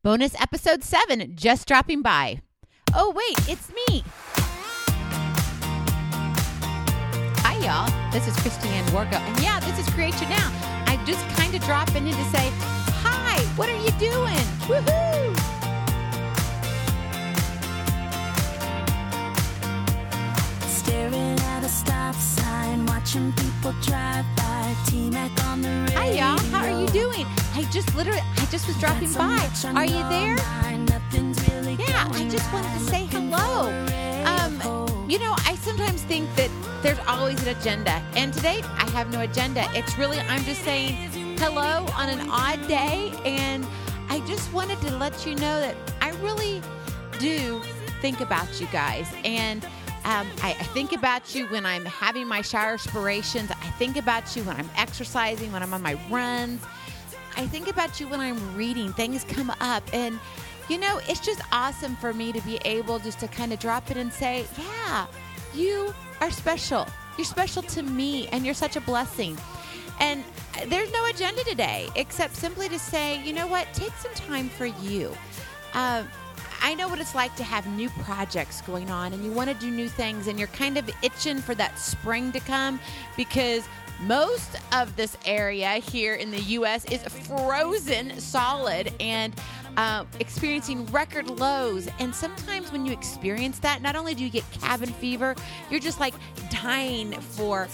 Bonus episode 7, just dropping by. Oh, wait, it's me. Hi, y'all. This is Christiane Wargo. And yeah, this is Create You Now. I just kind of dropping in to say, hi, what are you doing? Woohoo! Staring at a stop sign, watching people drive by, T-Mac on the radio. Hi, y'all. How are you doing? I just was dropping by. Are you there? Yeah, I just wanted to say hello. I sometimes think that there's always an agenda. And today, I have no agenda. It's really, I'm just saying hello on an odd day. And I just wanted to let you know that I really do think about you guys. And I think about you when I'm having my shower aspirations. I think about you when I'm exercising, when I'm on my runs. I think about you when I'm reading. Things come up. And, it's just awesome for me to be able just to kind of drop it and say, yeah, you are special. You're special to me, and you're such a blessing. And there's no agenda today except simply to say, you know what? Take some time for you. I know what it's like to have new projects going on and you want to do new things and you're kind of itching for that spring to come because most of this area here in the U.S. is frozen solid and experiencing record lows. And sometimes when you experience that, not only do you get cabin fever, you're just like dying for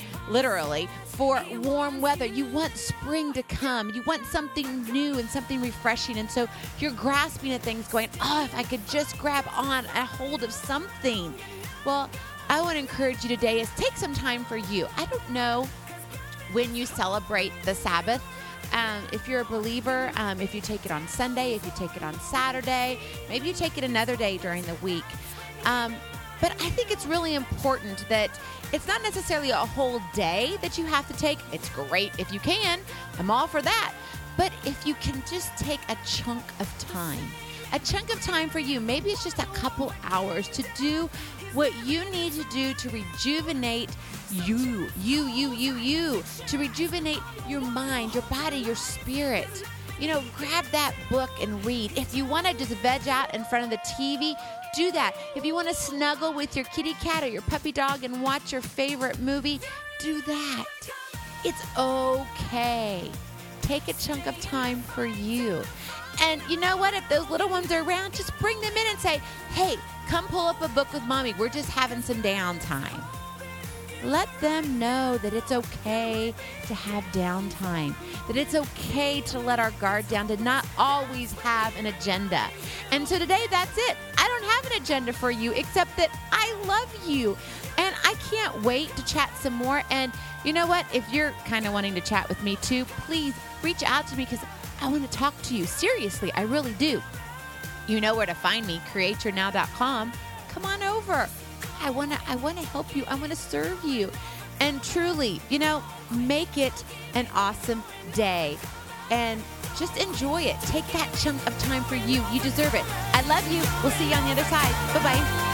warm weather. You want spring to come. You want something new and something refreshing. And so you're grasping at things going, oh, if I could just grab on a hold of something. Well, I want to encourage you today is take some time for you. I don't know when you celebrate the Sabbath. If you're a believer, if you take it on Sunday, if you take it on Saturday, maybe you take it another day during the week. But I think it's really important that it's not necessarily a whole day that you have to take. It's great if you can. I'm all for that. But if you can just take a chunk of time for you, maybe it's just a couple hours to do what you need to do to rejuvenate you, to rejuvenate your mind, your body, your spirit. Grab that book and read. If you want to just veg out in front of the TV, do that. If you want to snuggle with your kitty cat or your puppy dog and watch your favorite movie, do that. It's okay. Take a chunk of time for you. And you know what? If those little ones are around, just bring them in and say, hey, come pull up a book with mommy. We're just having some downtime. Let them know that it's okay to have downtime, that it's okay to let our guard down, to not always have an agenda. And so today, that's it. I don't have an agenda for you except that I love you. And I can't wait to chat some more. And you know what? If you're kind of wanting to chat with me too, please reach out to me because I want to talk to you. Seriously, I really do. You know where to find me, createyournow.com. Come on over. I want to help you. I want to serve you. And truly, make it an awesome day. And just enjoy it. Take that chunk of time for you. You deserve it. I love you. We'll see you on the other side. Bye-bye.